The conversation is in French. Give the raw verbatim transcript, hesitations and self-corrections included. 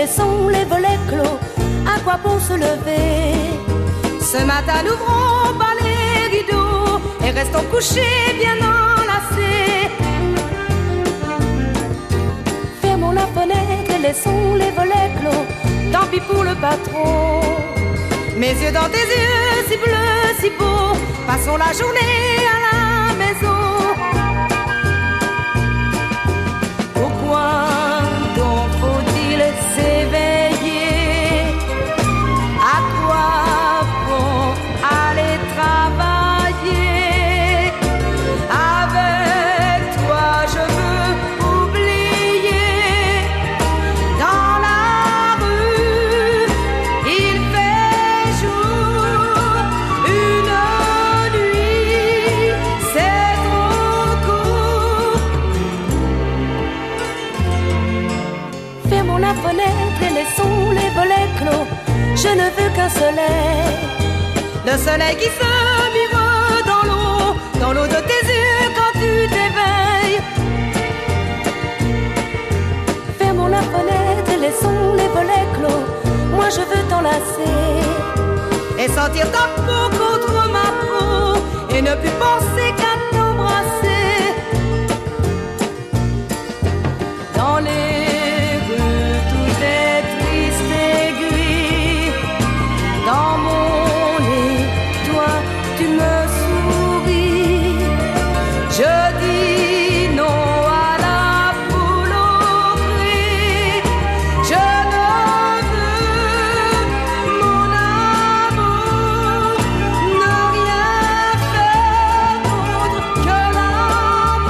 laissons les volets clos. À quoi bon se lever? Ce matin, n'ouvrons pas les rideaux et restons couchés bien enlacés. Fermons la fenêtre et laissons les volets clos. Tant pis pour le patron. Mes yeux dans tes yeux, si bleus, si beaux. Passons la journée à la maison. Pourquoi donc faut-il s'éveiller? À quoi bon aller travailler? Avec toi je veux oublier. Dans la rue il fait jour, une nuit c'est trop court. Fermons la fenêtre et laissons les volets clos. Je ne veux qu'un soleil, le soleil qui se vire dans l'eau, dans l'eau de tes yeux quand tu t'éveilles. Fermons la fenêtre et laissons les volets clos. Moi je veux t'enlacer et sentir ta peau contre ma peau et ne plus penser